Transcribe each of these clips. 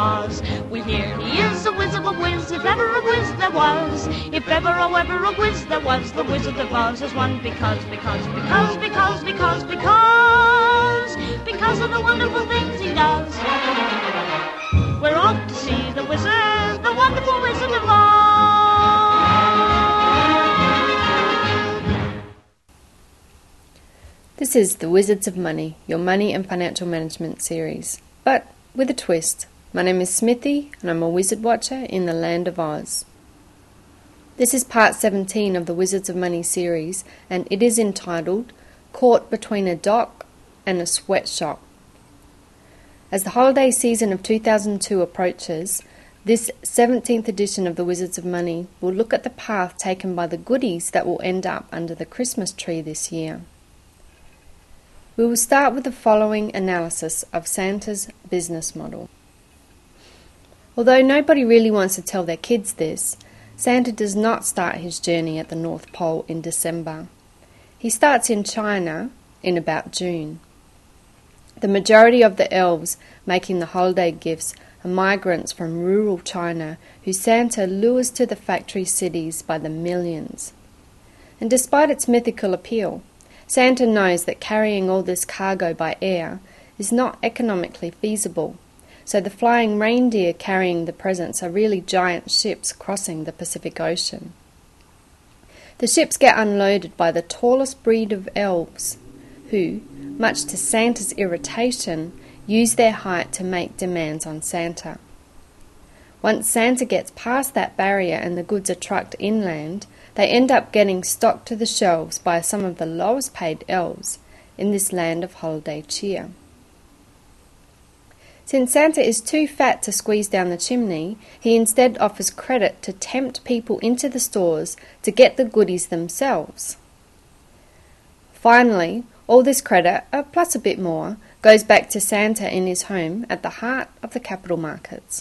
Oz. Well, here he is, a whiz of a whiz, if ever a whiz there was. If ever, oh, ever a whiz there was, the Wizard of Oz is one because of the wonderful things he does. We're off to see the wizard, the wonderful Wizard of Oz. This is The Wizards of Money, your money and financial management series, but with a twist. My name is Smithy and I'm a wizard watcher in the land of Oz. This is part 17 of the Wizards of Money series, and it is entitled Caught Between a Dock and a Sweatshop. As the holiday season of 2002 approaches, this 17th edition of the Wizards of Money will look at the path taken by the goodies that will end up under the Christmas tree this year. We will start with the following analysis of Santa's business model. Although nobody really wants to tell their kids this, Santa does not start his journey at the North Pole in December. He starts in China in about June. The majority of the elves making the holiday gifts are migrants from rural China who Santa lures to the factory cities by the millions. And despite its mythical appeal, Santa knows that carrying all this cargo by air is not economically feasible, so the flying reindeer carrying the presents are really giant ships crossing the Pacific Ocean. The ships get unloaded by the tallest breed of elves, who, much to Santa's irritation, use their height to make demands on Santa. Once Santa gets past that barrier and the goods are trucked inland, they end up getting stocked to the shelves by some of the lowest paid elves in this land of holiday cheer. Since Santa is too fat to squeeze down the chimney, he instead offers credit to tempt people into the stores to get the goodies themselves. Finally, all this credit, plus a bit more, goes back to Santa in his home at the heart of the capital markets.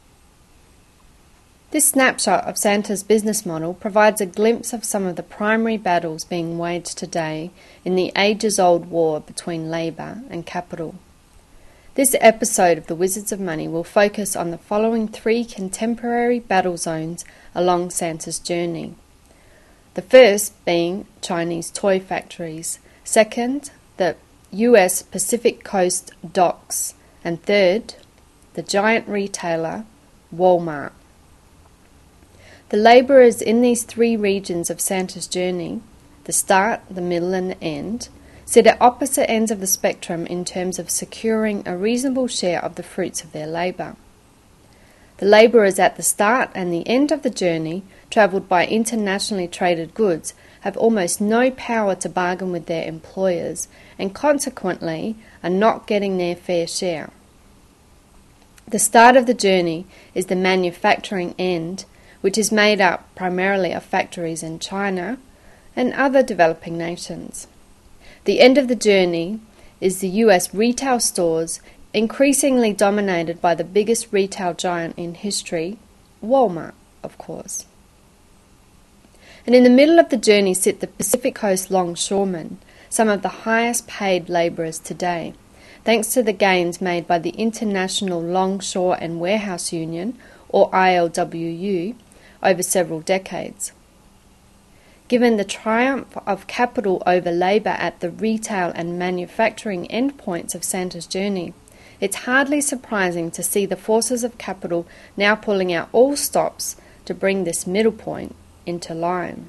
This snapshot of Santa's business model provides a glimpse of some of the primary battles being waged today in the ages-old war between labour and capital. This episode of the Wizards of Money will focus on the following three contemporary battle zones along Santa's journey. The first being Chinese toy factories, second, the US Pacific Coast docks, and third, the giant retailer Walmart. The labourers in these three regions of Santa's journey, the start, the middle and the end, sit at opposite ends of the spectrum in terms of securing a reasonable share of the fruits of their labour. The labourers at the start and the end of the journey, travelled by internationally traded goods, have almost no power to bargain with their employers and consequently are not getting their fair share. The start of the journey is the manufacturing end, which is made up primarily of factories in China and other developing nations. The end of the journey is the US retail stores, increasingly dominated by the biggest retail giant in history, Walmart, of course. And in the middle of the journey sit the Pacific Coast longshoremen, some of the highest paid labourers today, thanks to the gains made by the International Longshore and Warehouse Union, or ILWU, over several decades. Given the triumph of capital over labour at the retail and manufacturing endpoints of Santa's journey, it's hardly surprising to see the forces of capital now pulling out all stops to bring this middle point into line.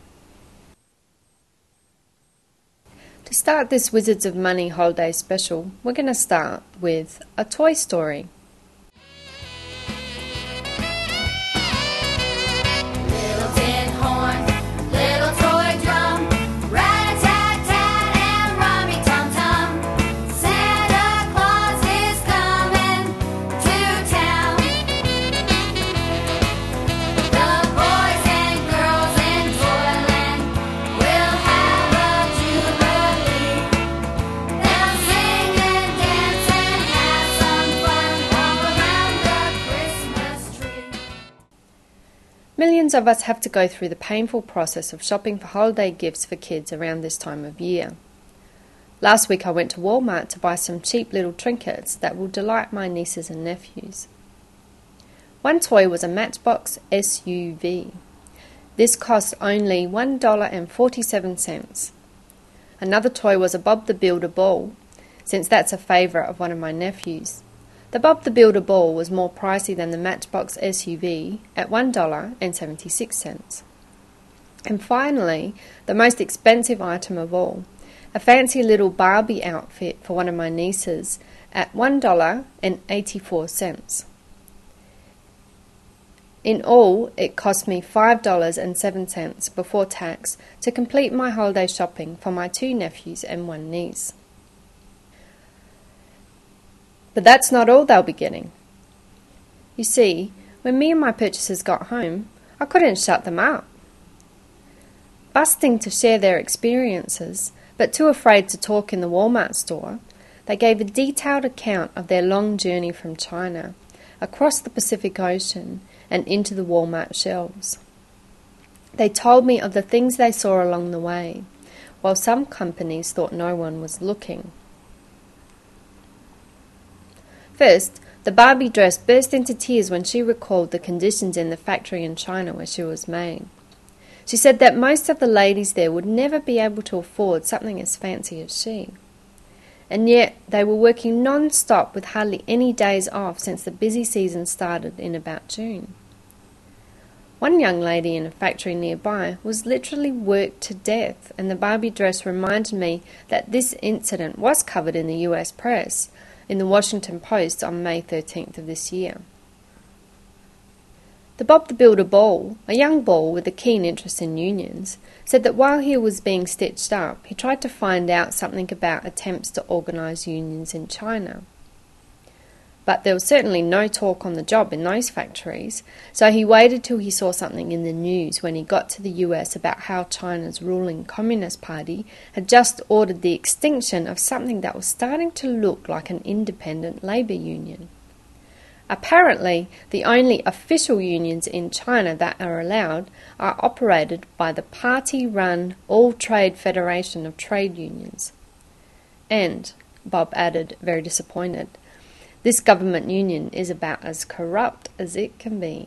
To start this Wizards of Money holiday special, we're going to start with a toy story. Millions of us have to go through the painful process of shopping for holiday gifts for kids around this time of year. Last week I went to Walmart to buy some cheap little trinkets that will delight my nieces and nephews. One toy was a Matchbox SUV. This cost only $1.47. Another toy was a Bob the Builder ball, since that's a favourite of one of my nephews. The Bob the Builder ball was more pricey than the Matchbox SUV at $1.76. And finally, the most expensive item of all, a fancy little Barbie outfit for one of my nieces at $1.84. In all, it cost me $5.07 before tax to complete my holiday shopping for my 2 nephews and 1 niece. But that's not all they'll be getting. You see, when me and my purchasers got home, I couldn't shut them up. Busting to share their experiences, but too afraid to talk in the Walmart store, they gave a detailed account of their long journey from China, across the Pacific Ocean, and into the Walmart shelves. They told me of the things they saw along the way, while some companies thought no one was looking. First, the Barbie dress burst into tears when she recalled the conditions in the factory in China where she was made. She said that most of the ladies there would never be able to afford something as fancy as she. And yet they were working non-stop with hardly any days off since the busy season started in about June. One young lady in a factory nearby was literally worked to death, and the Barbie dress reminded me that this incident was covered in the US press, in the Washington Post on May 13th of this year. The Bob the Builder ball, a young ball with a keen interest in unions, said that while he was being stitched up, he tried to find out something about attempts to organise unions in China. But there was certainly no talk on the job in those factories, so he waited till he saw something in the news when he got to the US about how China's ruling Communist Party had just ordered the extinction of something that was starting to look like an independent labour union. Apparently, the only official unions in China that are allowed are operated by the party-run All-Trade Federation of Trade Unions. And, Bob added, very disappointed, this government union is about as corrupt as it can be.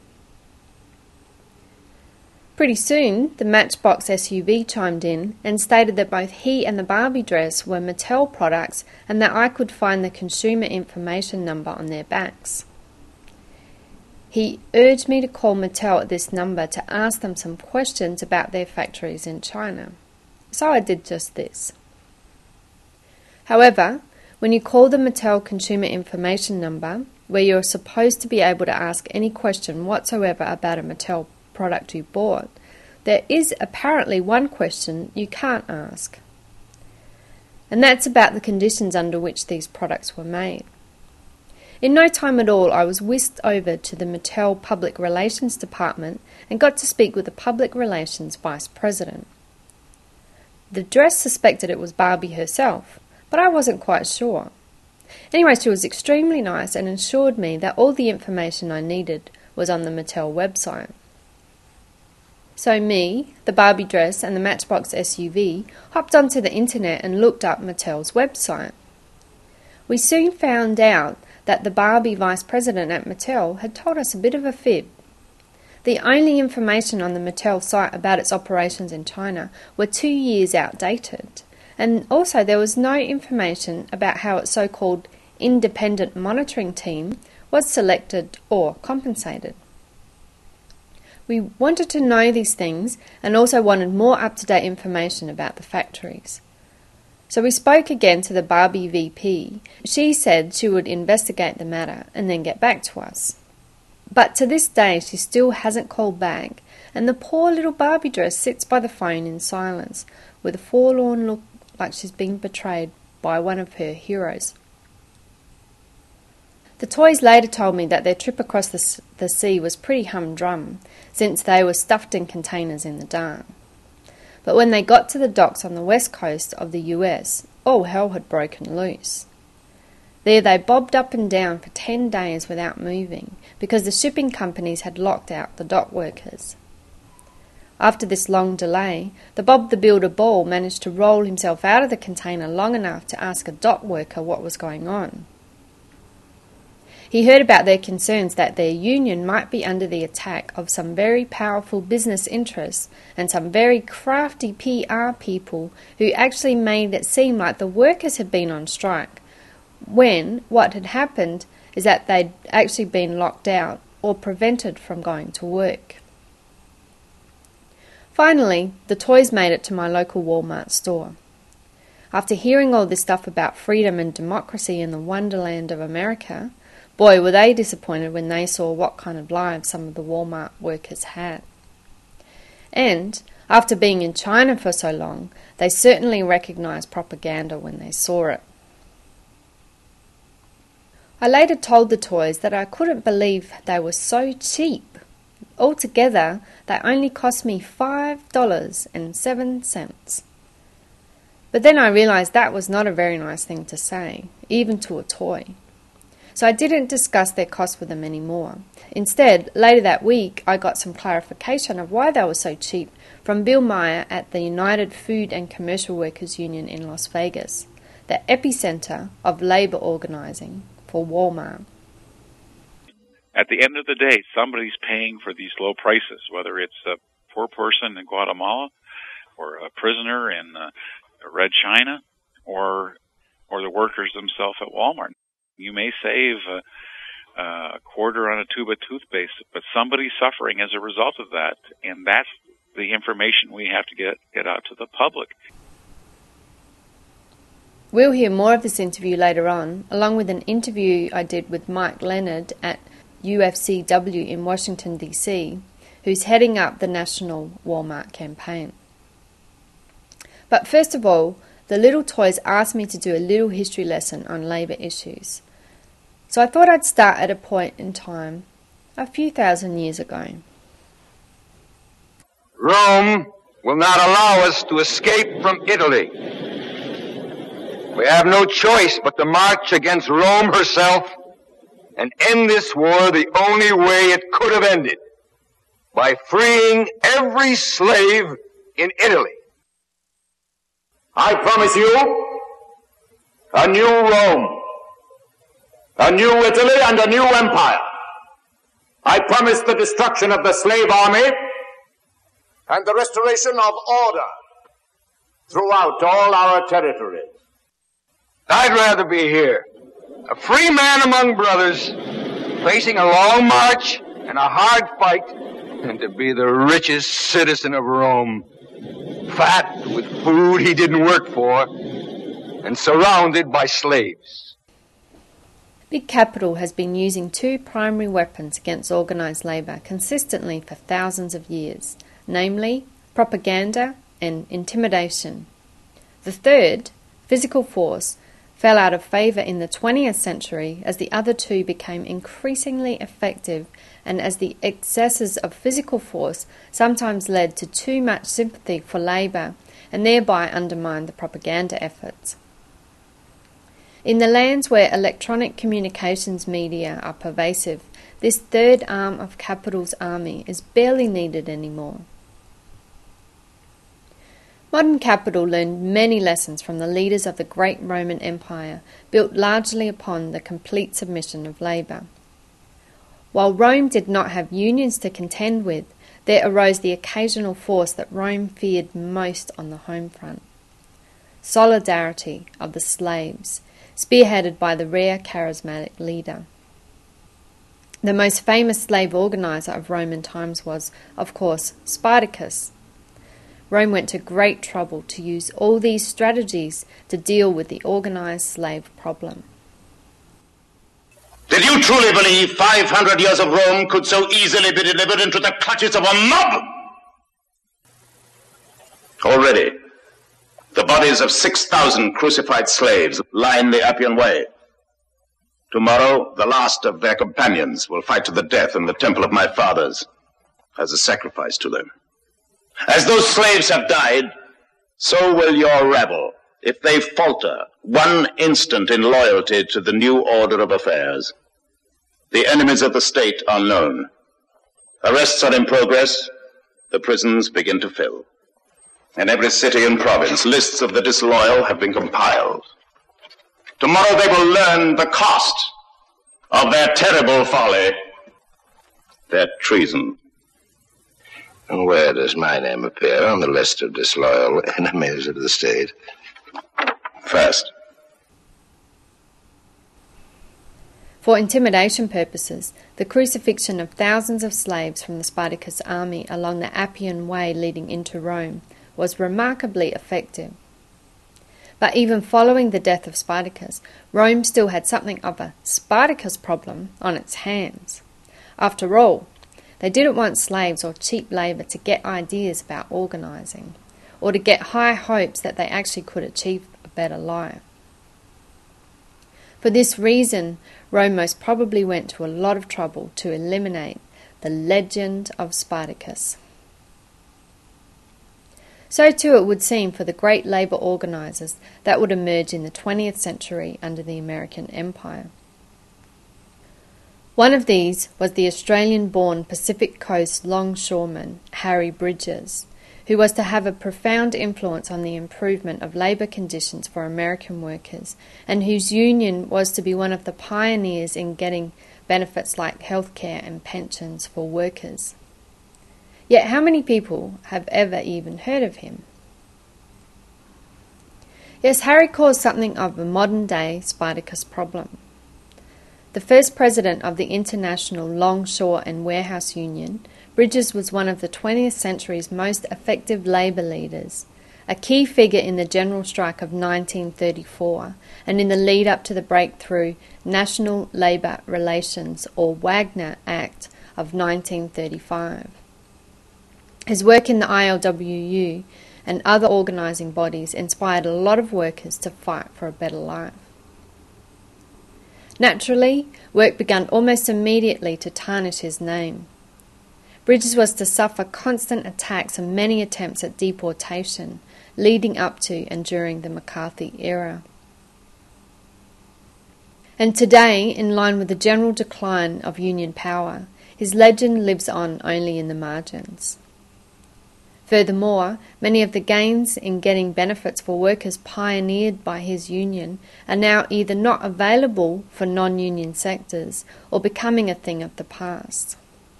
Pretty soon, the Matchbox SUV chimed in and stated that both he and the Barbie dress were Mattel products and that I could find the consumer information number on their backs. He urged me to call Mattel at this number to ask them some questions about their factories in China. So I did just this. However, when you call the Mattel consumer information number, where you're supposed to be able to ask any question whatsoever about a Mattel product you bought, there is apparently one question you can't ask. And that's about the conditions under which these products were made. In no time at all, I was whisked over to the Mattel Public Relations Department and got to speak with the Public Relations Vice President. The dress suspected it was Barbie herself, but I wasn't quite sure. Anyway, she was extremely nice and assured me that all the information I needed was on the Mattel website. So me, the Barbie dress and the Matchbox SUV hopped onto the internet and looked up Mattel's website. We soon found out that the Barbie vice president at Mattel had told us a bit of a fib. The only information on the Mattel site about its operations in China were 2 years outdated, and also there was no information about how its so-called independent monitoring team was selected or compensated. We wanted to know these things and also wanted more up-to-date information about the factories. So we spoke again to the Barbie VP. She said she would investigate the matter and then get back to us. But to this day she still hasn't called back, and the poor little Barbie dress sits by the phone in silence with a forlorn look like she's been betrayed by one of her heroes. The toys later told me that their trip across the sea was pretty humdrum, since they were stuffed in containers in the dark. But when they got to the docks on the west coast of the US, all hell had broken loose. There they bobbed up and down for 10 days without moving, because the shipping companies had locked out the dock workers. After this long delay, the Bob the Builder ball managed to roll himself out of the container long enough to ask a dock worker what was going on. He heard about their concerns that their union might be under the attack of some very powerful business interests and some very crafty PR people who actually made it seem like the workers had been on strike, when what had happened is that they'd actually been locked out or prevented from going to work. Finally, the toys made it to my local Walmart store. After hearing all this stuff about freedom and democracy in the wonderland of America, boy were they disappointed when they saw what kind of lives some of the Walmart workers had. And, after being in China for so long, they certainly recognized propaganda when they saw it. I later told the toys that I couldn't believe they were so cheap. Altogether, they only cost me $5.07. But then I realized that was not a very nice thing to say, even to a toy. So I didn't discuss their cost with them anymore. Instead, later that week, I got some clarification of why they were so cheap from Bill Meyer at the United Food and Commercial Workers Union in Las Vegas, the epicenter of labor organizing for Walmart. At the end of the day, somebody's paying for these low prices, whether it's a poor person in Guatemala or a prisoner in Red China or the workers themselves at Walmart. You may save a quarter on a tube of toothpaste, but somebody's suffering as a result of that, and that's the information we have to get out to the public. We'll hear more of this interview later on, along with an interview I did with Mike Leonard at UFCW in Washington, D.C., who's heading up the national Walmart campaign. But first of all, the little toys asked me to do a little history lesson on labour issues. So I thought I'd start at a point in time a few thousand years ago. Rome will not allow us to escape from Italy. We have no choice but to march against Rome herself and end this war the only way it could have ended, by freeing every slave in Italy. I promise you a new Rome, a new Italy, and a new empire. I promise the destruction of the slave army and the restoration of order throughout all our territories. I'd rather be here, a free man among brothers, facing a long march and a hard fight, than to be the richest citizen of Rome, fat with food he didn't work for, and surrounded by slaves. Big Capital has been using two primary weapons against organised labour consistently for thousands of years, namely propaganda and intimidation. The third, physical force, fell out of favour in the 20th century as the other two became increasingly effective and as the excesses of physical force sometimes led to too much sympathy for labour and thereby undermined the propaganda efforts. In the lands where electronic communications media are pervasive, this third arm of capital's army is barely needed anymore. Modern capital learned many lessons from the leaders of the great Roman Empire, built largely upon the complete submission of labour. While Rome did not have unions to contend with, there arose the occasional force that Rome feared most on the home front: solidarity of the slaves, spearheaded by the rare charismatic leader. The most famous slave organizer of Roman times was, of course, Spartacus. Rome went to great trouble to use all these strategies to deal with the organized slave problem. Did you truly believe 500 years of Rome could so easily be delivered into the clutches of a mob? Already, the bodies of 6,000 crucified slaves line the Appian Way. Tomorrow, the last of their companions will fight to the death in the temple of my fathers as a sacrifice to them. As those slaves have died, so will your rabble, if they falter 1 instant in loyalty to the new order of affairs. The enemies of the state are known. Arrests are in progress. The prisons begin to fill. In every city and province, lists of the disloyal have been compiled. Tomorrow they will learn the cost of their terrible folly, their treason. And where does my name appear on the list of disloyal enemies of the state? First. For intimidation purposes, the crucifixion of thousands of slaves from the Spartacus army along the Appian Way leading into Rome was remarkably effective. But even following the death of Spartacus, Rome still had something of a Spartacus problem on its hands. After all, they didn't want slaves or cheap labour to get ideas about organising, or to get high hopes that they actually could achieve a better life. For this reason, Rome most probably went to a lot of trouble to eliminate the legend of Spartacus. So too it would seem for the great labour organisers that would emerge in the 20th century under the American Empire. One of these was the Australian-born Pacific Coast longshoreman Harry Bridges, who was to have a profound influence on the improvement of labour conditions for American workers, and whose union was to be one of the pioneers in getting benefits like healthcare and pensions for workers. Yet how many people have ever even heard of him? Yes, Harry caused something of a modern-day Spartacus problem. The first president of the International Longshore and Warehouse Union, Bridges was one of the 20th century's most effective labour leaders, a key figure in the general strike of 1934 and in the lead-up to the breakthrough National Labour Relations or Wagner Act of 1935. His work in the ILWU and other organising bodies inspired a lot of workers to fight for a better life. Naturally, work began almost immediately to tarnish his name. Bridges was to suffer constant attacks and many attempts at deportation, leading up to and during the McCarthy era. And today, in line with the general decline of Union power, his legend lives on only in the margins. Furthermore, many of the gains in getting benefits for workers pioneered by his union are now either not available for non-union sectors or becoming a thing of the past.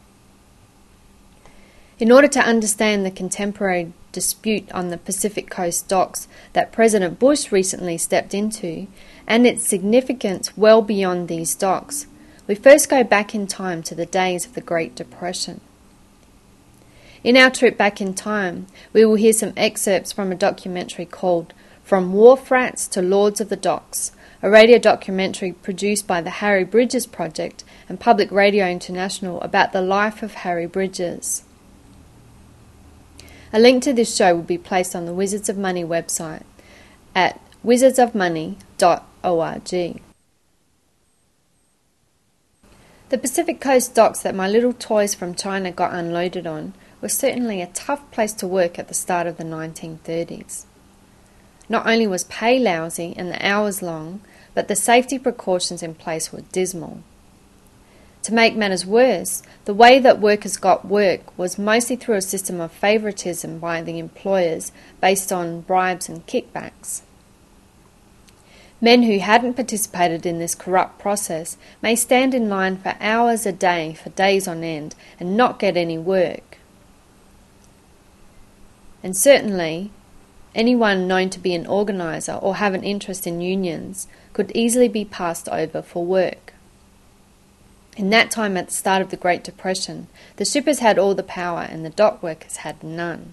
In order to understand the contemporary dispute on the Pacific Coast docks that President Bush recently stepped into, and its significance well beyond these docks, we first go back in time to the days of the Great Depression. In our trip back in time, we will hear some excerpts from a documentary called From Wharf Rats to Lords of the Docks, a radio documentary produced by the Harry Bridges Project and Public Radio International about the life of Harry Bridges. A link to this show will be placed on the Wizards of Money website at wizardsofmoney.org. The Pacific Coast docks that my little toys from China got unloaded on was certainly a tough place to work at the start of the 1930s. Not only was pay lousy and the hours long, but the safety precautions in place were dismal. To make matters worse, the way that workers got work was mostly through a system of favouritism by the employers based on bribes and kickbacks. Men who hadn't participated in this corrupt process may stand in line for hours a day for days on end and not get any work. And certainly, anyone known to be an organiser or have an interest in unions could easily be passed over for work. In that time at the start of the Great Depression, the shippers had all the power and the dock workers had none.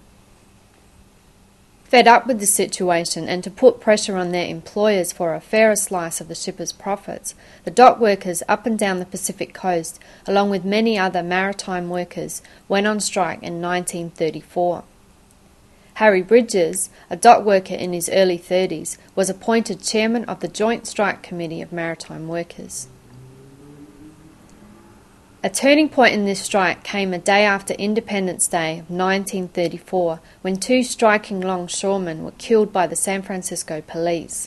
Fed up with the situation and to put pressure on their employers for a fairer slice of the shippers' profits, the dock workers up and down the Pacific Coast, along with many other maritime workers, went on strike in 1934. Harry Bridges, a dock worker in his early 30s, was appointed chairman of the Joint Strike Committee of Maritime Workers. A turning point in this strike came a day after Independence Day of 1934, when two striking longshoremen were killed by the San Francisco police.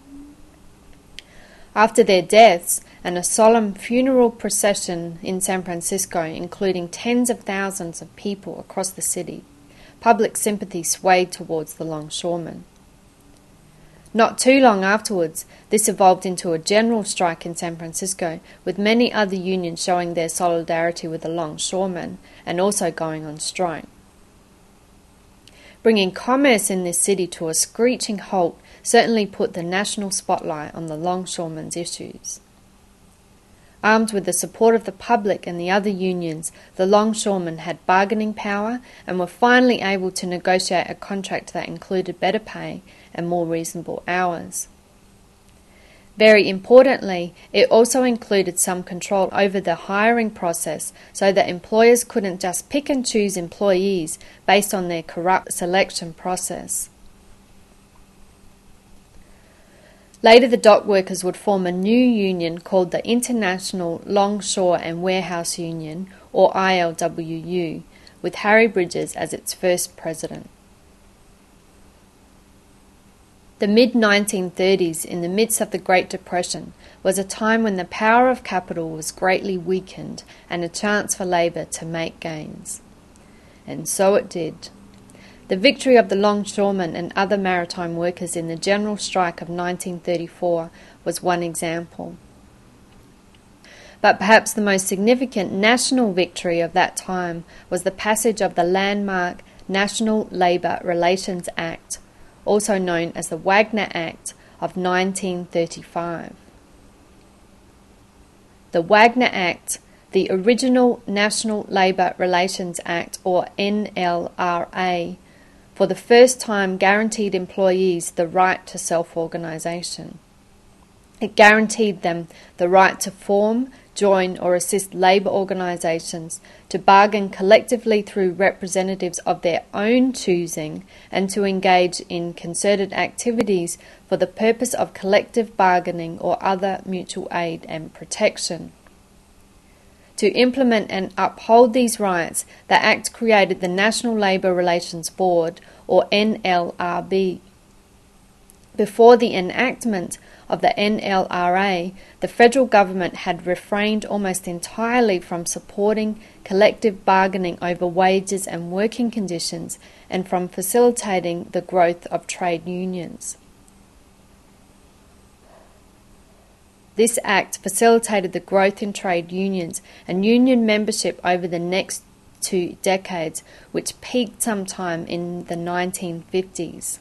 After their deaths, and a solemn funeral procession in San Francisco, including tens of thousands of people across the city, public sympathy swayed towards the longshoremen. Not too long afterwards, this evolved into a general strike in San Francisco, with many other unions showing their solidarity with the longshoremen and also going on strike. Bringing commerce in this city to a screeching halt certainly put the national spotlight on the longshoremen's issues. Armed with the support of the public and the other unions, the longshoremen had bargaining power and were finally able to negotiate a contract that included better pay and more reasonable hours. Very importantly, it also included some control over the hiring process so that employers couldn't just pick and choose employees based on their corrupt selection process. Later, the dock workers would form a new union called the International Longshore and Warehouse Union, or ILWU, with Harry Bridges as its first president. The mid-1930s, in the midst of the Great Depression, was a time when the power of capital was greatly weakened and a chance for labour to make gains. And so it did. The victory of the longshoremen and other maritime workers in the general strike of 1934 was one example. But perhaps the most significant national victory of that time was the passage of the landmark National Labour Relations Act, also known as the Wagner Act of 1935. The Wagner Act, the original National Labour Relations Act, or NLRA, for the first time guaranteed employees the right to self-organisation. It guaranteed them the right to form, join or assist labour organisations, to bargain collectively through representatives of their own choosing, and to engage in concerted activities for the purpose of collective bargaining or other mutual aid and protection. To implement and uphold these rights, the Act created the National Labour Relations Board, or NLRB. Before the enactment of the NLRA, the federal government had refrained almost entirely from supporting collective bargaining over wages and working conditions and from facilitating the growth of trade unions. This act facilitated the growth in trade unions and union membership over the next 2 decades, which peaked sometime in the 1950s.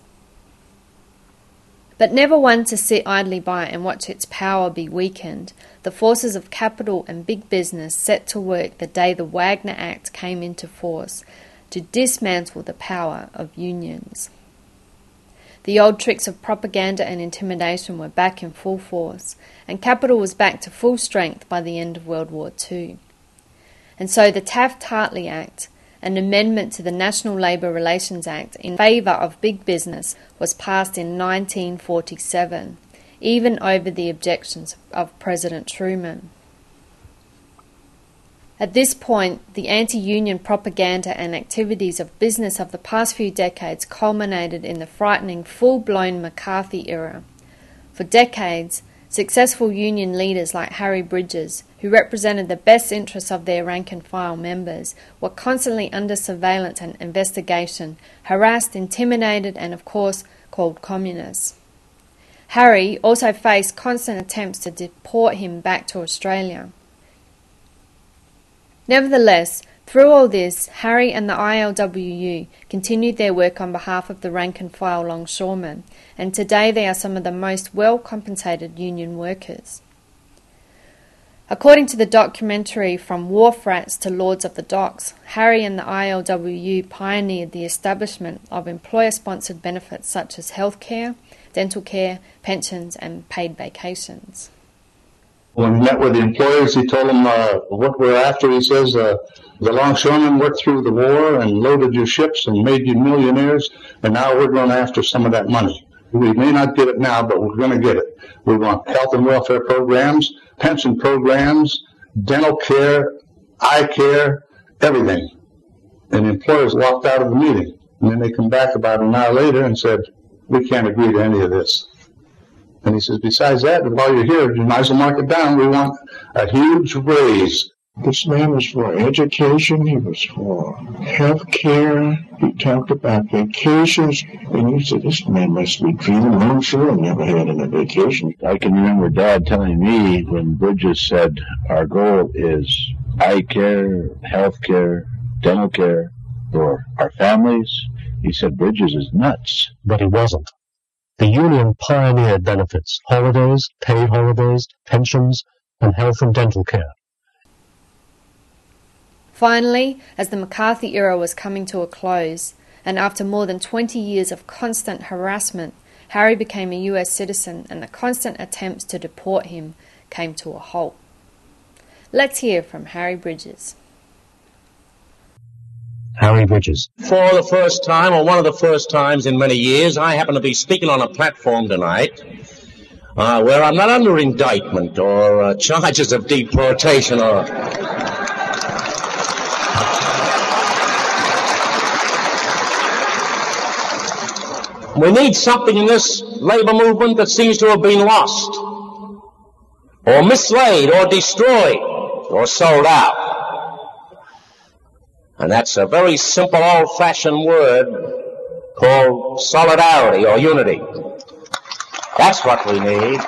But never one to sit idly by and watch its power be weakened, the forces of capital and big business set to work the day the Wagner Act came into force to dismantle the power of unions. The old tricks of propaganda and intimidation were back in full force, and capital was back to full strength by the end of World War II. And so the Taft-Hartley Act, an amendment to the National Labour Relations Act in favour of big business, was passed in 1947, even over the objections of President Truman. At this point, the anti-union propaganda and activities of business of the past few decades culminated in the frightening full-blown McCarthy era. For decades, successful union leaders like Harry Bridges, who represented the best interests of their rank-and-file members, were constantly under surveillance and investigation, harassed, intimidated, and of course called communists. Harry also faced constant attempts to deport him back to Australia. Nevertheless, through all this, Harry and the ILWU continued their work on behalf of the rank-and-file longshoremen, and today they are some of the most well-compensated union workers. According to the documentary From Wharf Rats to Lords of the Docks, Harry and the ILWU pioneered the establishment of employer-sponsored benefits such as health care, dental care, pensions and paid vacations. When we met with the employers, he told them what we're after. He says, the longshoremen worked through the war and loaded your ships and made you millionaires, and now we're going after some of that money. We may not get it now, but we're going to get it. We want health and welfare programs, pension programs, dental care, eye care, everything. And the employers walked out of the meeting. And then they come back about an hour later and said, we can't agree to any of this. And he says, besides that, while you're here, you might as well mark it down. We want a huge raise. This man was for education. He was for health care. He talked about vacations, and you said, this man must be dreaming. I'm sure I never had any vacation. I can remember Dad telling me when Bridges said our goal is eye care, health care, dental care for our families. He said Bridges is nuts. But he wasn't. The union pioneered benefits, holidays, paid holidays, pensions, and health and dental care. Finally, as the McCarthy era was coming to a close, and after more than 20 years of constant harassment, Harry became a US citizen and the constant attempts to deport him came to a halt. Let's hear from Harry Bridges. Harry Bridges. For the first time, or one of the first times in many years, I happen to be speaking on a platform tonight where I'm not under indictment or charges of deportation or... We need something in this labor movement that seems to have been lost, or mislaid, or destroyed, or sold out. And that's a very simple, old-fashioned word called solidarity or unity. That's what we need.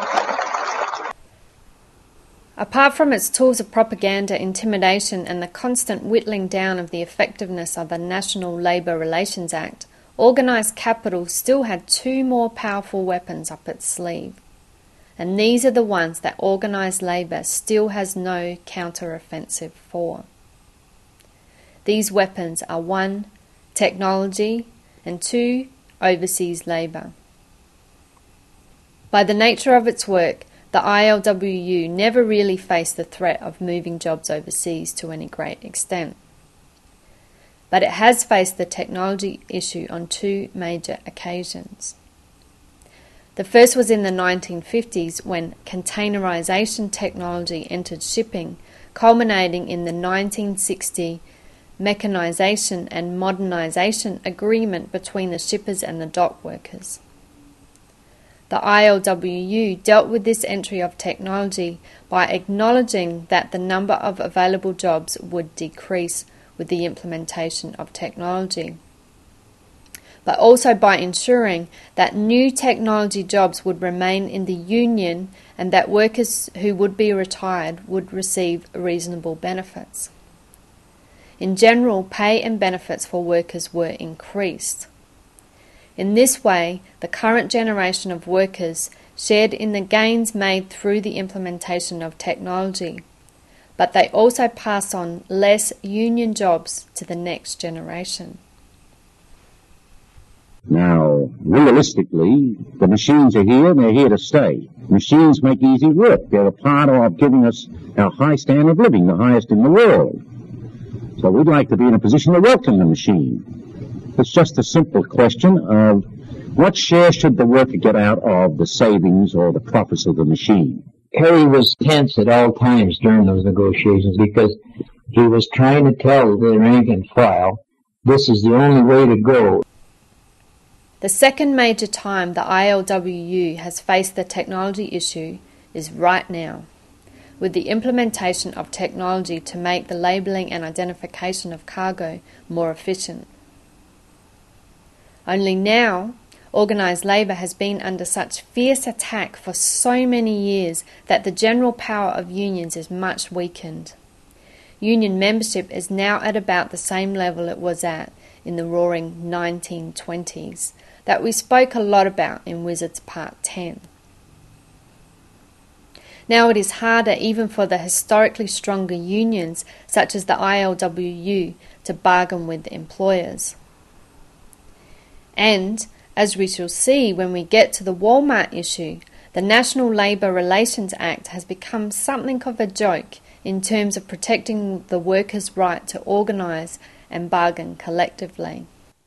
Apart from its tools of propaganda, intimidation, and the constant whittling down of the effectiveness of the National Labour Relations Act, organised capital still had two more powerful weapons up its sleeve. And these are the ones that organised labour still has no counter-offensive for. These weapons are 1. Technology, and 2. Overseas labour. By the nature of its work, the ILWU never really faced the threat of moving jobs overseas to any great extent. But it has faced the technology issue on 2 major occasions. The first was in the 1950s when containerization technology entered shipping, culminating in the 1960 Mechanization and Modernization Agreement between the shippers and the dock workers. The ILWU dealt with this entry of technology by acknowledging that the number of available jobs would decrease with the implementation of technology, but also by ensuring that new technology jobs would remain in the union and that workers who would be retired would receive reasonable benefits. In general, pay and benefits for workers were increased. In this way, the current generation of workers shared in the gains made through the implementation of technology, but they also pass on less union jobs to the next generation. Now, realistically, the machines are here and they're here to stay. Machines make easy work. They're a part of giving us our high standard of living, the highest in the world. So we'd like to be in a position to welcome the machine. It's just a simple question of what share should the worker get out of the savings or the profits of the machine? Harry was tense at all times during those negotiations because he was trying to tell the rank and file, this is the only way to go. The second major time the ILWU has faced the technology issue is right now, with the implementation of technology to make the labelling and identification of cargo more efficient. Only now, organised labour has been under such fierce attack for so many years that the general power of unions is much weakened. Union membership is now at about the same level it was at in the roaring 1920s, that we spoke a lot about in Wizards Part 10. Now it is harder even for the historically stronger unions, such as the ILWU, to bargain with employers. And, as we shall see when we get to the Walmart issue, the National Labour Relations Act has become something of a joke in terms of protecting the workers' right to organise and bargain collectively.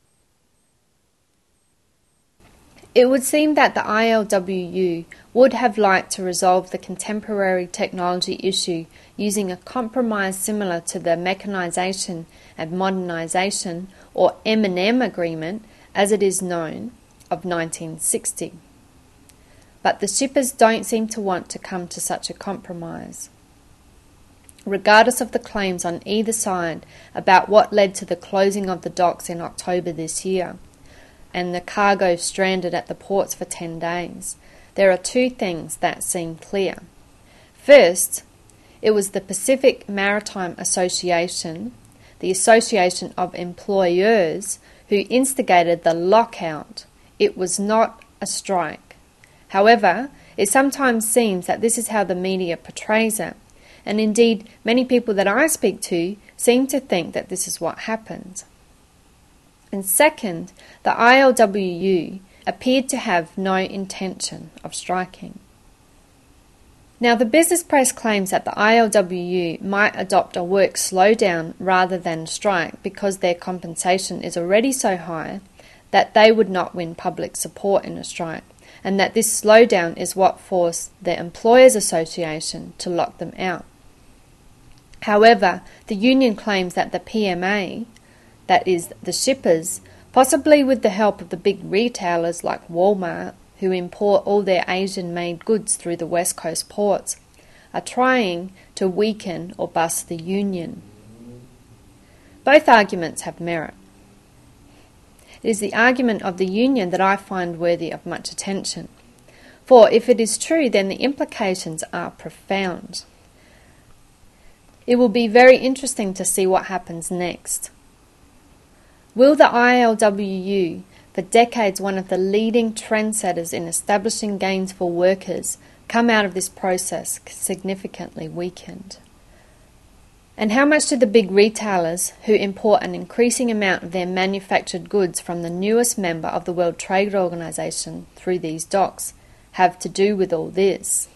It would seem that the ILWU would have liked to resolve the contemporary technology issue using a compromise similar to the Mechanisation and Modernisation, or M&M agreement, as it is known, of 1960. But the shippers don't seem to want to come to such a compromise. regardless of the claims on either side about what led to the closing of the docks in October this year and the cargo stranded at the ports for 10 days, there are two things that seem clear. First, it was the Pacific Maritime Association, the Association of Employers, who instigated the lockout. It was not a strike. However, it sometimes seems that this is how the media portrays it, and indeed many people that I speak to seem to think that this is what happened. And second, the ILWU appeared to have no intention of striking. Now, the business press claims that the ILWU might adopt a work slowdown rather than strike because their compensation is already so high that they would not win public support in a strike, and that this slowdown is what forced the Employers Association to lock them out. However, the union claims that the PMA, that is, the shippers, possibly with the help of the big retailers like Walmart, who import all their Asian-made goods through the West Coast ports, are trying to weaken or bust the union. Both arguments have merit. It is the argument of the union that I find worthy of much attention, for if it is true, then the implications are profound. It will be very interesting to see what happens next. Will the ILWU, for decades one of the leading trendsetters in establishing gains for workers, come out of this process significantly weakened? And how much do the big retailers, who import an increasing amount of their manufactured goods from the newest member of the World Trade Organization through these docks, have to do with all this?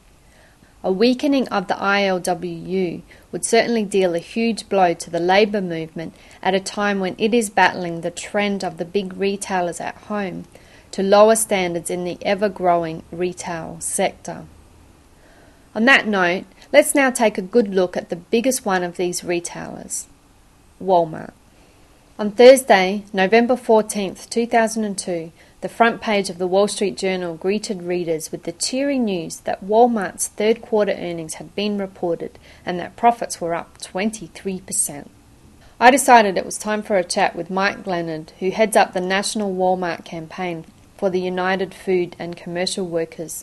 A weakening of the ILWU would certainly deal a huge blow to the labour movement at a time when it is battling the trend of the big retailers at home to lower standards in the ever-growing retail sector. On that note, let's now take a good look at the biggest one of these retailers, Walmart. On Thursday, November 14th, 2002, the front page of the Wall Street Journal greeted readers with the cheery news that Walmart's third quarter earnings had been reported and that profits were up 23%. I decided it was time for a chat with Mike Glenard, who heads up the National Walmart campaign for the United Food and Commercial Workers,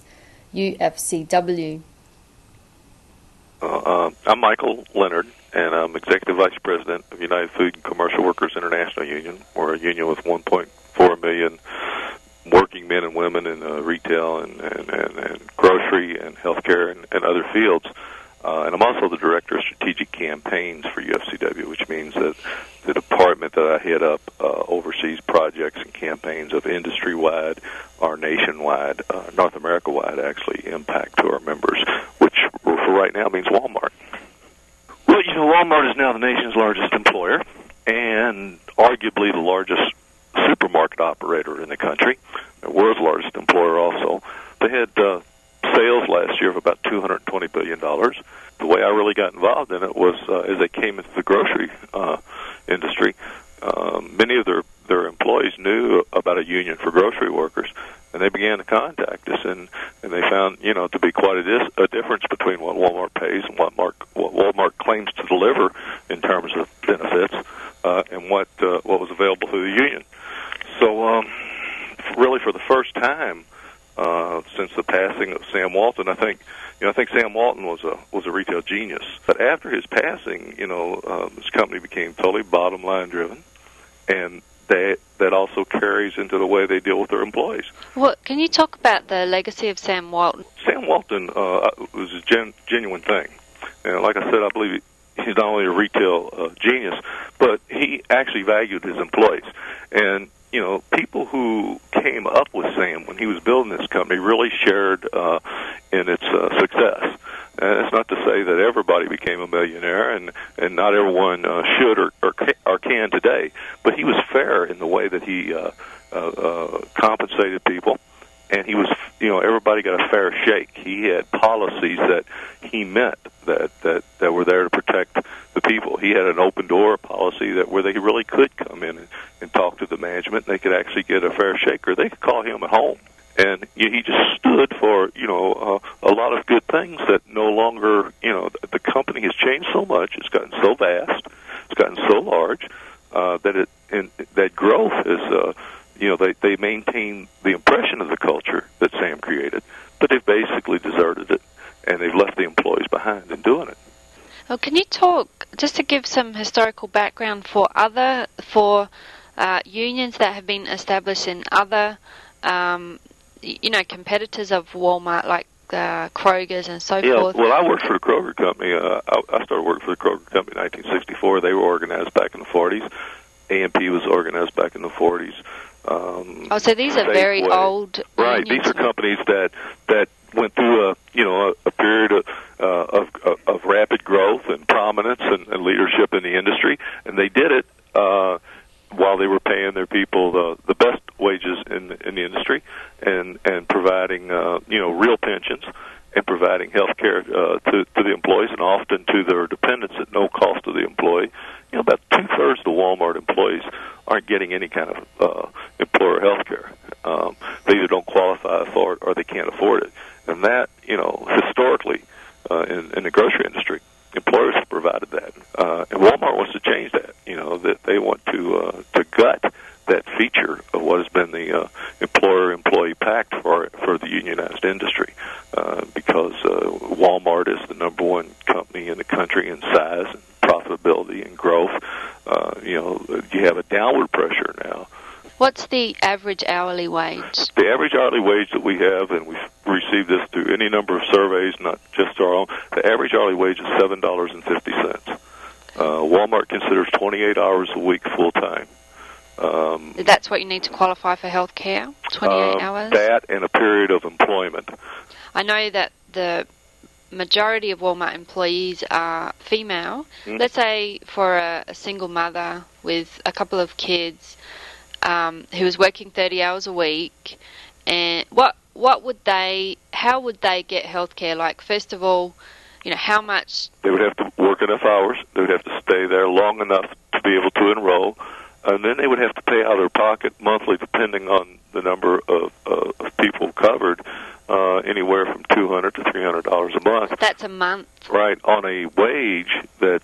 UFCW. I'm Michael Leonard, and I'm Executive Vice President of United Food and Commercial Workers International Union. We're a union with 1.4 million working men and women in retail and grocery and healthcare and other fields. And I'm also the Director of Strategic Campaigns for UFCW, which means that the department that I head up oversees projects and campaigns of industry-wide or nationwide, North America-wide, actually, impact to our members, which for right now means Walmart. Well, you know, Walmart is now the nation's largest employer and arguably the largest supermarket operator in the country, the world's largest employer also. They had sales last year of about $220 billion. The way I really got involved in it was as they came into the grocery industry. Many of their employees knew about a union for grocery workers, and they began to contact us, and they found, you know, to be quite a difference between what Walmart pays and what Walmart claims to deliver in terms of benefits, and what was available through the union. So, really, for the first time since the passing of Sam Walton, I think Sam Walton was a retail genius. But after his passing, his company became totally bottom line driven, and that also carries into the way they deal with their employees. Well, can you talk about the legacy of Sam Walton? Sam Walton was a genuine thing, and like I said, I believe he's not only a retail genius, but he actually valued his employees. And people who came up with Sam when he was building this company really shared in its success. And it's not to say that everybody became a millionaire, and not everyone should or can today. But he was fair in the way that he compensated people, and he was, everybody got a fair shake. He had policies that he meant that were there to protect the people. He had an open door policy where they really could come in and talk to the management, and they could actually get a fair shake, or they could call him at home. And he just stood for, a lot of good things that no longer, the company has changed so much. It's gotten so vast. It's gotten so large that growth is, they maintain the impression of the culture that Sam created, but they've basically deserted it, and they've left the employees behind in doing it. Well, can you talk, just to give some historical background for unions that have been established in other competitors of Walmart, like Kroger's and so forth? Well, I worked for the Kroger Company. I started working for the Kroger Company in 1964. They were organized back in the 40s. A&P was organized back in the 40s. So these are very old. Right. These are companies that went through a period of rapid growth and prominence and leadership in the industry, and they did it while they were paying their people the best wages in the industry, and providing real pensions, and providing health care to the employees, and often to their dependents at no cost to the employee. About 2/3 of the Walmart employees aren't getting any kind of employer health care. They either don't qualify for it or they can't afford it. And that, historically, in the grocery industry, employers have provided that. And Walmart wants to change that. That they want to gut that feature of what has been the employer-employee pact for the unionized industry, because Walmart is the number one company in the country in size and profitability and growth. You have a downward pressure now. What's the average hourly wage? The average hourly wage that we have, and we've received this through any number of surveys, not just our own, the average hourly wage is $7.50. Walmart considers 28 hours a week full-time. That's what you need to qualify for health care, 28 hours? That and a period of employment. I know that the majority of Walmart employees are female. Mm-hmm. Let's say for a single mother with a couple of kids who was working 30 hours a week, and how would they get health care? Like, first of all, how much? They would have to work enough hours. They would have to stay there long enough to be able to enroll. And then they would have to pay out of their pocket monthly, depending on the number of people covered, anywhere from $200 to $300 a month. That's a month. Right, on a wage that's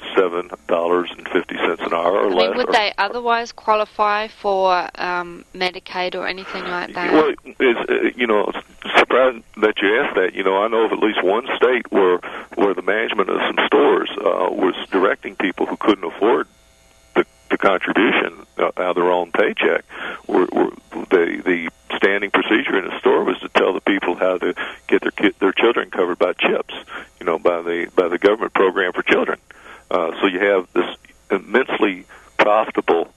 $7.50 an hour or less. Would they otherwise qualify for Medicaid or anything like that? Well, it's surprising that you asked that. I know of at least one state where the management of some stores was directing people who couldn't afford the contribution out of their own paycheck. The standing procedure in a store was to tell the people how to get their children covered by CHIPS, by the government program for children. So you have this immensely profitable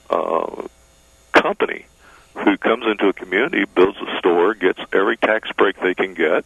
company who comes into a community, builds a store, gets every tax break they can get,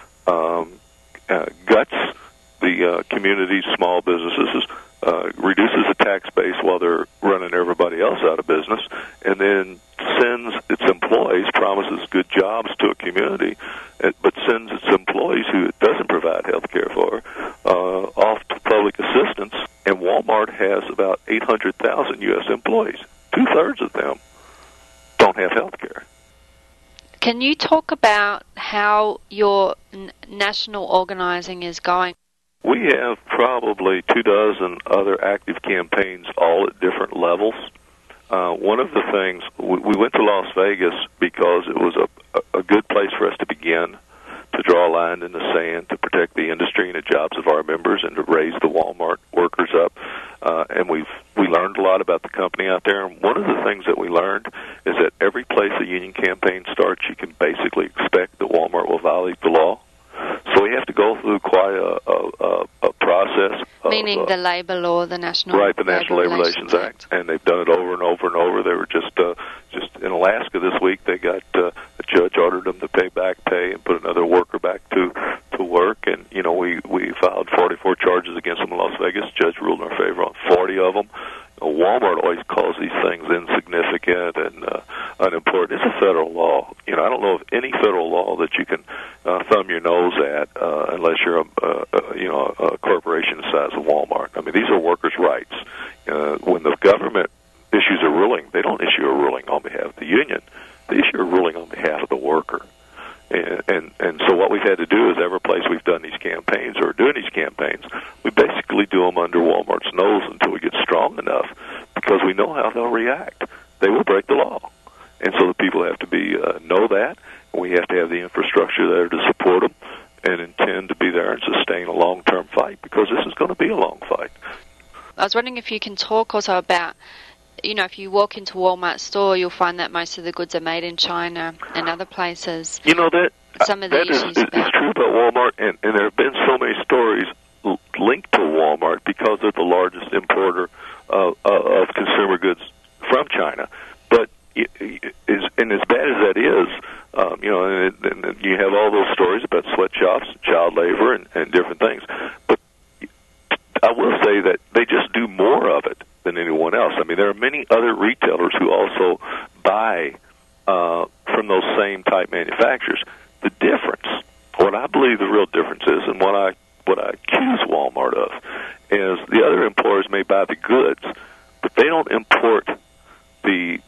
guts the community's small businesses, reduces the tax base while they're running everybody else out of business, and then sends its employees, promises good jobs to a community, but sends its employees who it doesn't provide health care for off to public assistance. And Walmart has about 800,000 U.S. employees. 2/3 of them don't have health care. Can you talk about how your national organizing is going? We have probably 24 other active campaigns, all at different levels. One of the things, we went to Las Vegas because it was a good place for us to begin, to draw a line in the sand, to protect the industry and the jobs of our members, and to raise the Walmart workers up. And we learned a lot about the company out there. And one of the things that we learned is that every place a union campaign starts, you can basically expect that Walmart will violate the law. So we have to go through quite a process. Meaning the labor law, the National Right, the National Labor Relations Act. And they've done it over and over and over. They were just in Alaska this week. They got a judge ordered them to pay back pay and put another worker back to work. And we filed 44 charges against them in Las Vegas. Judge ruled in our favor on 40 of them. Walmart always calls these things insignificant and unimportant. It's a federal law. I don't know of any federal law that you can thumb your nose at unless you're a corporation the size of Walmart. I mean, these are workers' rights. When the government issues a ruling, they don't issue a ruling on behalf of the union. They issue a ruling on behalf of the worker. And so what we've had to do is every place we've done these campaigns or doing these campaigns, we basically do them under Walmart's nose until we get strong enough, because we know how they'll react. They will break the law. And so the people have to know that, and we have to have the infrastructure there to support them and intend to be there and sustain a long-term fight, because this is going to be a long fight. I was wondering if you can talk also about, if you walk into Walmart store, you'll find that most of the goods are made in China and other places. Some of the issues is true about Walmart, and there have been so many stories linked to Walmart because they're the largest importer of consumer goods from China. But as bad as that is, and you have all those stories about sweatshops, child labor, and different things. But I will say that they just do more of it than anyone else. I mean, there are many other retailers who also buy from those same type manufacturers. The difference, what I believe the real difference is, and what I accuse Walmart of, is the other employers may buy the goods, but they don't import the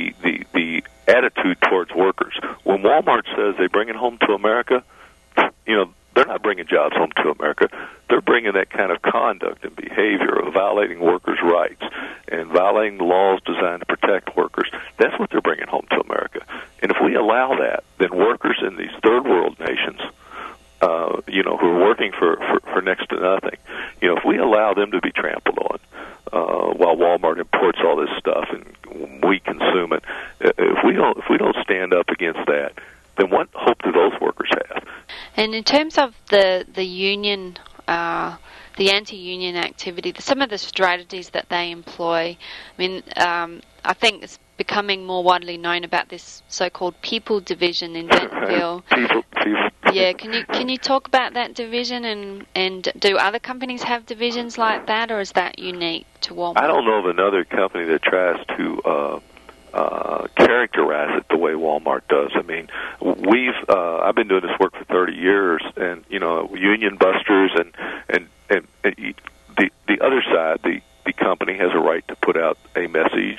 attitude towards workers. When Walmart says they bring it home to America, they're not bringing jobs home to America. They're bringing that kind of conduct and behavior of violating workers' rights and violating the laws designed to protect workers. That's what they're bringing home to America. And if we allow that, then workers in these third world nations, who are working for next to nothing, if we allow them to be trampled on, while Walmart imports all this stuff and we consume it, if we don't stand up against that, then what hope do those workers have? And in terms of the union, the anti-union activity, some of the strategies that they employ, I think it's becoming more widely known about this so-called People Division in Bentonville. People. Yeah, can you talk about that division, and do other companies have divisions like that, or is that unique to Walmart? I don't know of another company that tries to characterize it the way Walmart does. I mean, I've been doing this work for 30 years, and union busters and the other side, the company has a right to put out a message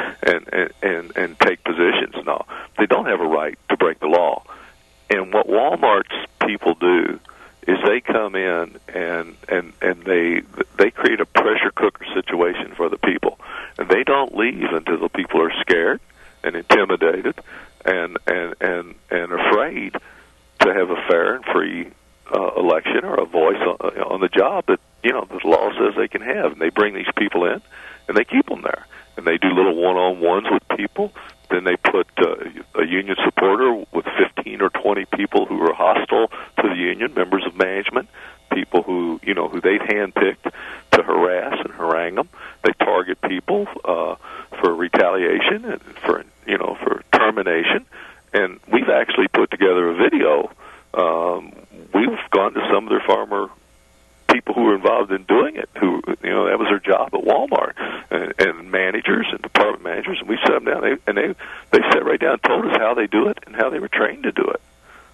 and take positions. No, they don't have a right to break the law. And what Walmart's people do is they come in and they create a pressure cooker situation for the people, and they don't leave until the people are scared and intimidated and afraid to have a fair and free election or a voice on the job that the law says they can have. And they bring these people in and they keep them there, and they do little one-on-ones with people. Then they put a union supporter with 15 or 20 people who are hostile to the union, members of management, people who they've handpicked to harass and harangue them. They target people for retaliation and for termination. And we've actually put together a video. We've gone to some of their farmer people who were involved in doing it, who that was their job at Walmart, and managers and department managers, and we sat them down, and they sat right down and told us how they do it and how they were trained to do it.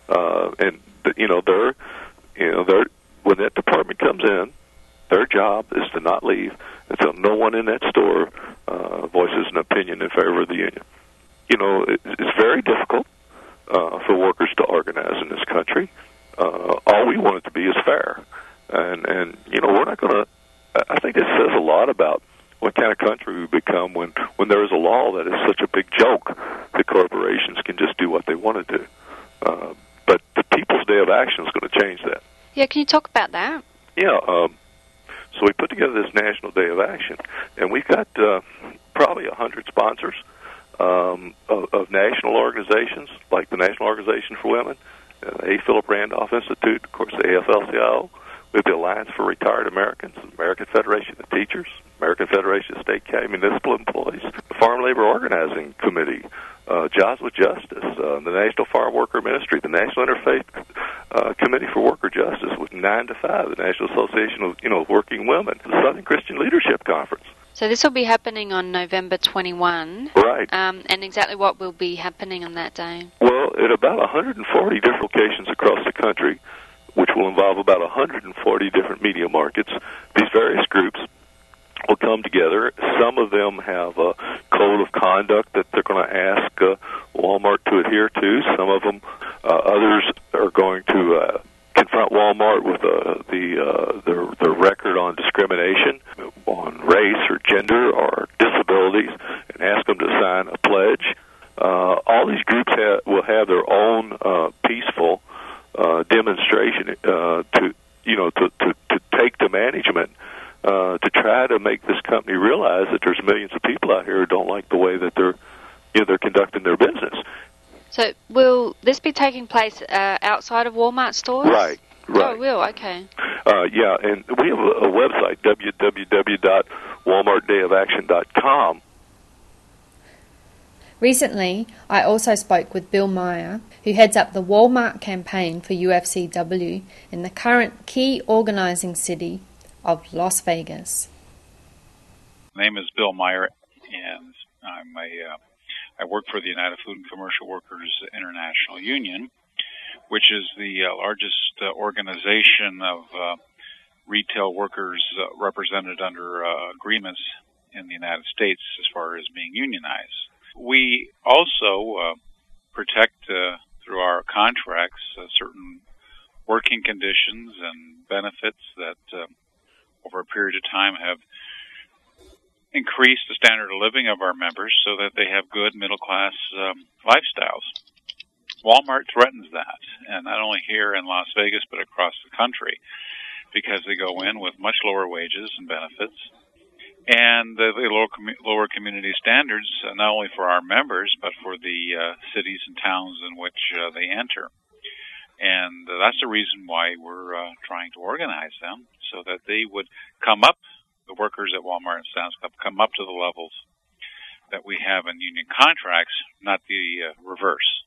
They're when that department comes in, their job is to not leave until no one in that store voices an opinion in favor of the union. It's very difficult for workers to organize in this country. All we want it to be is fair. And we're not going to. I think it says a lot about what kind of country we become when there is a law that is such a big joke that corporations can just do what they want to do. But the People's Day of Action is going to change that. Yeah, can you talk about that? Yeah. So we put together this National Day of Action, and we've got probably 100 sponsors of national organizations, like the National Organization for Women, the A. Philip Randolph Institute, of course, the AFL-CIO. We have the Alliance for Retired Americans, American Federation of Teachers, American Federation of State County Municipal Employees, the Farm Labor Organizing Committee, Jobs with Justice, the National Farm Worker Ministry, the National Interfaith Committee for Worker Justice with 9 to 5, the National Association of Working Women, the Southern Christian Leadership Conference. So this will be happening on November 21. Right. And exactly what will be happening on that day? Well, at about 140 different locations across the country, which will involve about 140 different media markets, these various groups will come together. Some of them have a code of conduct that they're going to ask Walmart to adhere to. Some of them, others are going to confront Walmart with their record on discrimination, on race or gender or disabilities, and ask them to sign a pledge. All these groups will have their own peaceful demonstration to take to management to try to make this company realize that there's millions of people out here who don't like the way that they're conducting their business. So will this be taking place outside of Walmart stores? Right. Oh, it will. Okay. Yeah, and we have a website, www.walmartdayofaction.com. Recently, I also spoke with Bill Meyer, who heads up the Walmart campaign for UFCW in the current key organizing city of Las Vegas. My name is Bill Meyer, and I work for the United Food and Commercial Workers International Union, which is the largest organization of retail workers represented under agreements in the United States as far as being unionized. We also protect through our contracts certain working conditions and benefits that over a period of time have increased the standard of living of our members so that they have good middle-class lifestyles. Walmart threatens that, and not only here in Las Vegas but across the country, because they go in with much lower wages and benefits, and the lower community standards, not only for our members, but for the cities and towns in which they enter. And that's the reason why we're trying to organize them, so that they would come up, the workers at Walmart and Sam's Club, come up to the levels that we have in union contracts, not the reverse.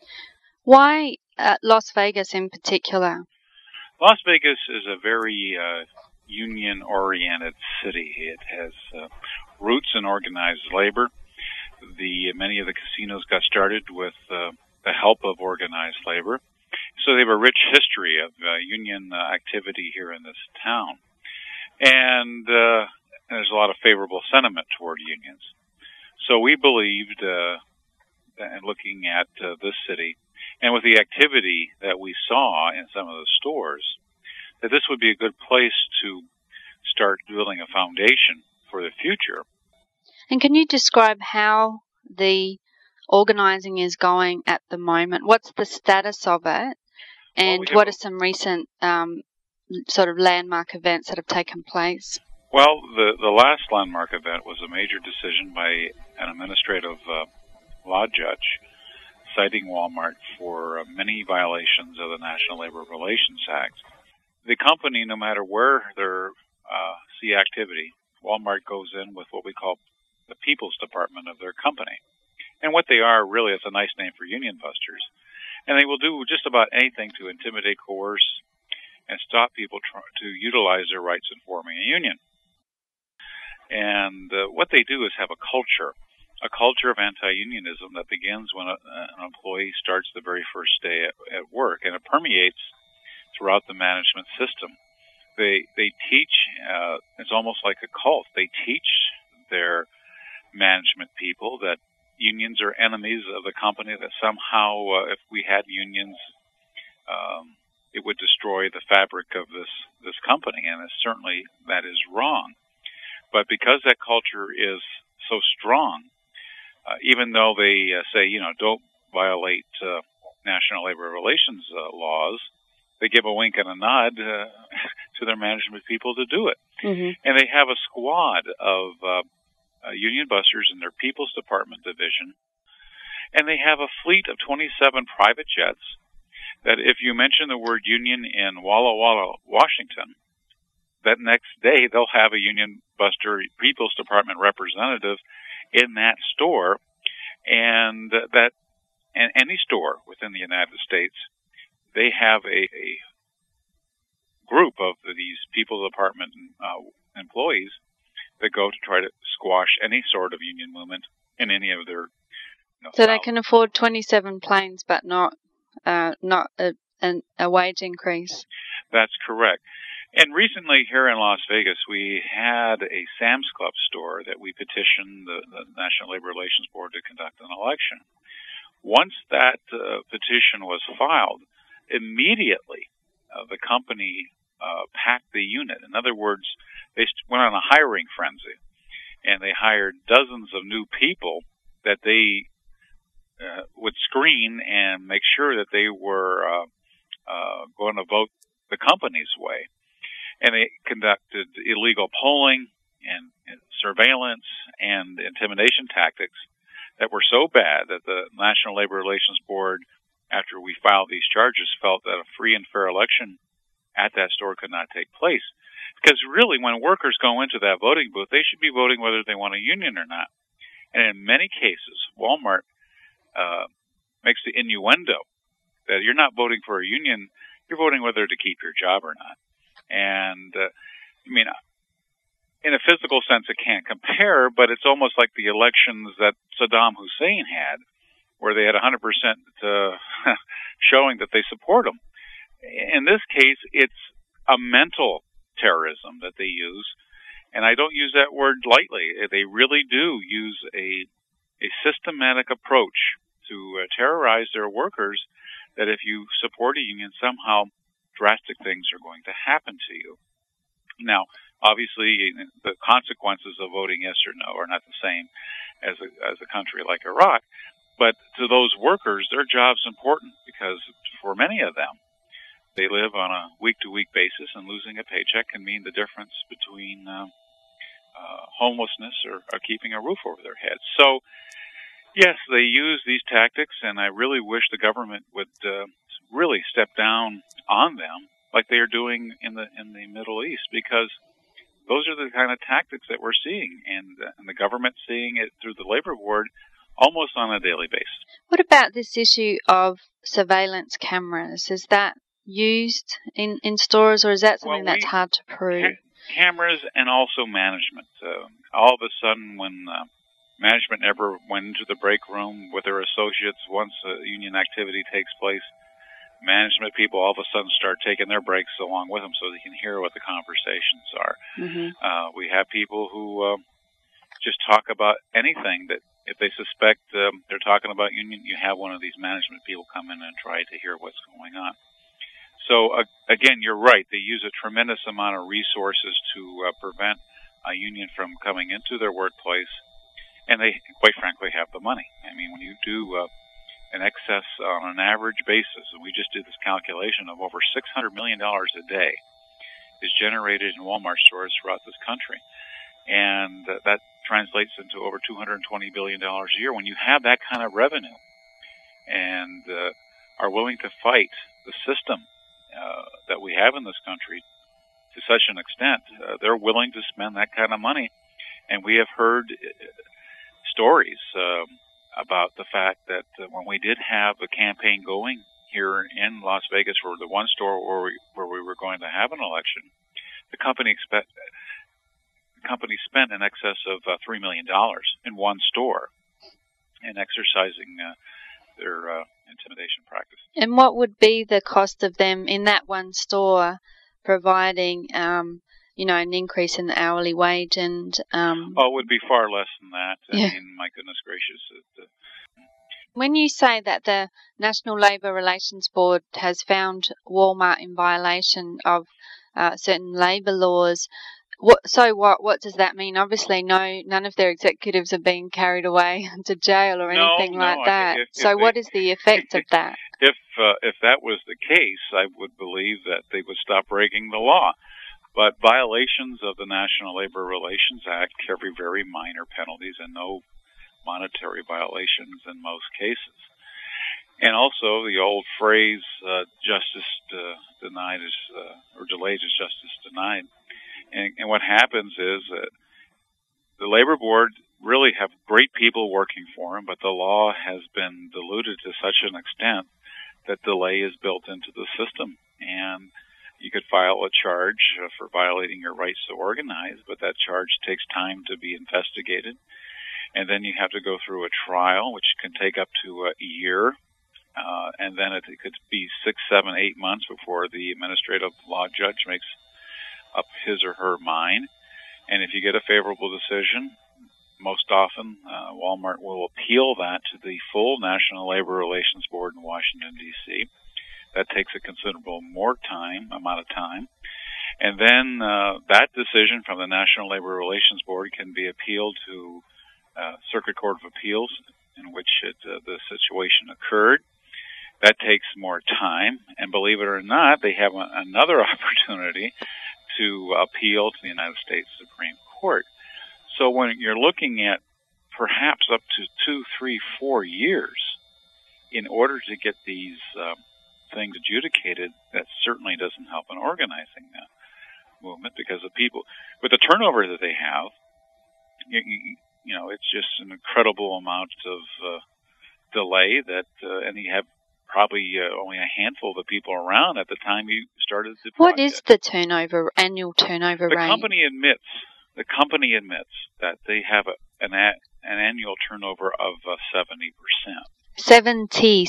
Why Las Vegas in particular? Las Vegas is a very union-oriented city. It has roots in organized labor. Many of the casinos got started with the help of organized labor. So they have a rich history of union activity here in this town. And there's a lot of favorable sentiment toward unions. So we believed, in looking at this city, and with the activity that we saw in some of the stores, that this would be a good place to start building a foundation for the future. And can you describe how the organizing is going at the moment? What's the status of it? And what are some recent sort of landmark events that have taken place? Well, the last landmark event was a major decision by an administrative law judge citing Walmart for many violations of the National Labor Relations Act. The company, no matter where they see activity, Walmart goes in with what we call the People's Department of their company. And what they are really is a nice name for union busters. And they will do just about anything to intimidate, coerce, and stop people to utilize their rights in forming a union. And what they do is have a culture of anti-unionism that begins when an employee starts the very first day at work, and it permeates throughout the management system. They teach, it's almost like a cult, they teach their management people that unions are enemies of the company, that somehow if we had unions, it would destroy the fabric of this company, and certainly that is wrong. But because that culture is so strong, even though they say, don't violate National Labor Relations laws, they give a wink and a nod to their management people to do it. Mm-hmm. And they have a squad of union busters in their People's Department division, and they have a fleet of 27 private jets that if you mention the word union in Walla Walla, Washington, that next day they'll have a union buster People's Department representative in that store, and any store within the United States, they have a group of these People's Department employees that go to try to squash any sort of union movement in any of their. So they can afford 27 planes, but not a wage increase. That's correct. And recently here in Las Vegas, we had a Sam's Club store that we petitioned the National Labor Relations Board to conduct an election. once that petition was filed, immediately the company packed the unit. In other words, they went on a hiring frenzy, and they hired dozens of new people that they would screen and make sure that they were going to vote the company's way. And they conducted illegal polling and surveillance and intimidation tactics that were so bad that the National Labor Relations Board, after we filed these charges, felt that a free and fair election at that store could not take place. Because really, when workers go into that voting booth, they should be voting whether they want a union or not. And in many cases, Walmart makes the innuendo that you're not voting for a union, you're voting whether to keep your job or not. And, in a physical sense, it can't compare, but it's almost like the elections that Saddam Hussein had, where they had 100% showing that they support him. In this case, it's a mental terrorism that they use, and I don't use that word lightly. They really do use a systematic approach to terrorize their workers, that if you support a union, somehow drastic things are going to happen to you. Now, obviously, the consequences of voting yes or no are not the same as a country like Iraq, but to those workers, their job's important, because for many of them, they live on a week-to-week basis, and losing a paycheck can mean the difference between homelessness or keeping a roof over their heads. So, yes, they use these tactics, and I really wish the government would really step down on them, like they are doing in the Middle East, because those are the kind of tactics that we're seeing, and the government seeing it through the labor board almost on a daily basis. What about this issue of surveillance cameras? Is that used in stores, or is that something that's hard to prove? Cameras and also management. All of a sudden, when management never went into the break room with their associates once union activity takes place, management people all of a sudden start taking their breaks along with them so they can hear what the conversations are. Mm-hmm. We have people who just talk about anything that, if they suspect they're talking about union, you have one of these management people come in and try to hear what's going on. So, again, you're right. They use a tremendous amount of resources to prevent a union from coming into their workplace, and they, quite frankly, have the money. I mean, when you do an excess on an average basis, and we just did this calculation of over $600 million a day is generated in Walmart stores throughout this country. And that translates into over $220 billion a year. When you have that kind of revenue and are willing to fight the system that we have in this country to such an extent, they're willing to spend that kind of money. And we have heard stories about the fact that when we did have a campaign going here in Las Vegas for the one store where we were going to have an election, the company spent in excess of $3 million in one store in exercising their intimidation practice. And what would be the cost of them in that one store providing, an increase in the hourly wage? And it would be far less than that. Yeah. I mean, my goodness gracious. When you say that the National Labor Relations Board has found Walmart in violation of certain labor laws, what does that mean? Obviously, none of their executives are being carried away to jail or anything like that. What is the effect of that? If that was the case, I would believe that they would stop breaking the law. But violations of the National Labor Relations Act carry very minor penalties and no monetary violations in most cases. And also, the old phrase, justice denied or delayed is justice denied. And what happens is that the labor board really have great people working for them, but the law has been diluted to such an extent that delay is built into the system. And you could file a charge for violating your rights to organize, but that charge takes time to be investigated. And then you have to go through a trial, which can take up to a year. And then it could be 6, 7, 8 months before the administrative law judge makes up his or her mind. And if you get a favorable decision, most often, Walmart will appeal that to the full National Labor Relations Board in Washington, D.C. That takes a considerable amount of time. And then that decision from the National Labor Relations Board can be appealed to Circuit Court of Appeals in which the situation occurred. That takes more time, and believe it or not, they have another opportunity to appeal to the United States Supreme Court. So when you're looking at perhaps up to 2, 3, 4 years in order to get these things adjudicated, that certainly doesn't help in organizing that movement, because the people, with the turnover that they have, you know, it's just an incredible amount of delay that, and you have probably only a handful of the people around at the time you started the project. What is the annual turnover rate? The company admits that they have an annual turnover of 70%. 70.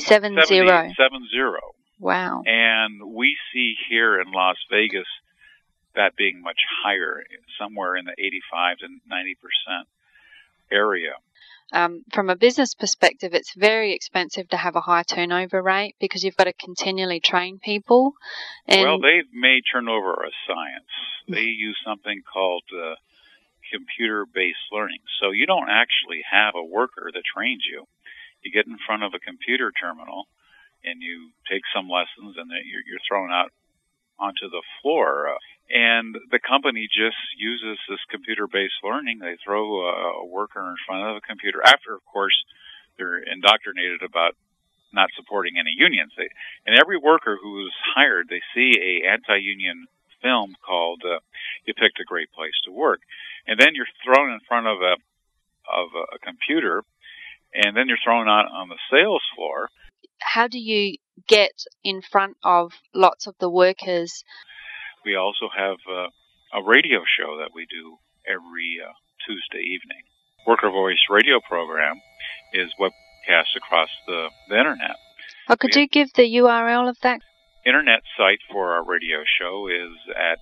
Wow. And we see here in Las Vegas that being much higher, somewhere in the 85 to 90% area. From a business perspective, it's very expensive to have a high turnover rate because you've got to continually train people. Well, they've made turnover a science. They use something called computer-based learning. So you don't actually have a worker that trains you. You get in front of a computer terminal and you take some lessons, and then you're thrown out onto the floor. And the company just uses this computer-based learning. They throw a worker in front of a computer after, of course, they're indoctrinated about not supporting any unions. And every worker who is hired, they see a anti-union film called "You Picked a Great Place to Work," and then you're thrown in front of a computer, and then you're thrown out on the sales floor. How do you get in front of lots of the workers? We also have a radio show that we do every Tuesday evening. Worker Voice radio program is webcast across the Internet. Oh, could you give the URL of that? Internet site for our radio show is at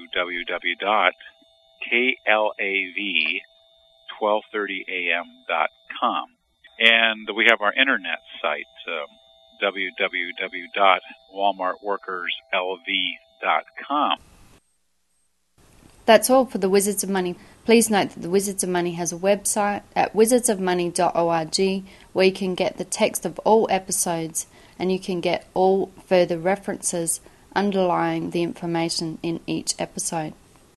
www.klav1230am.com. And we have our internet site, www.walmartworkerslv.com. That's all for the Wizards of Money. Please note that the Wizards of Money has a website at wizardsofmoney.org where you can get the text of all episodes, and you can get all further references underlying the information in each episode.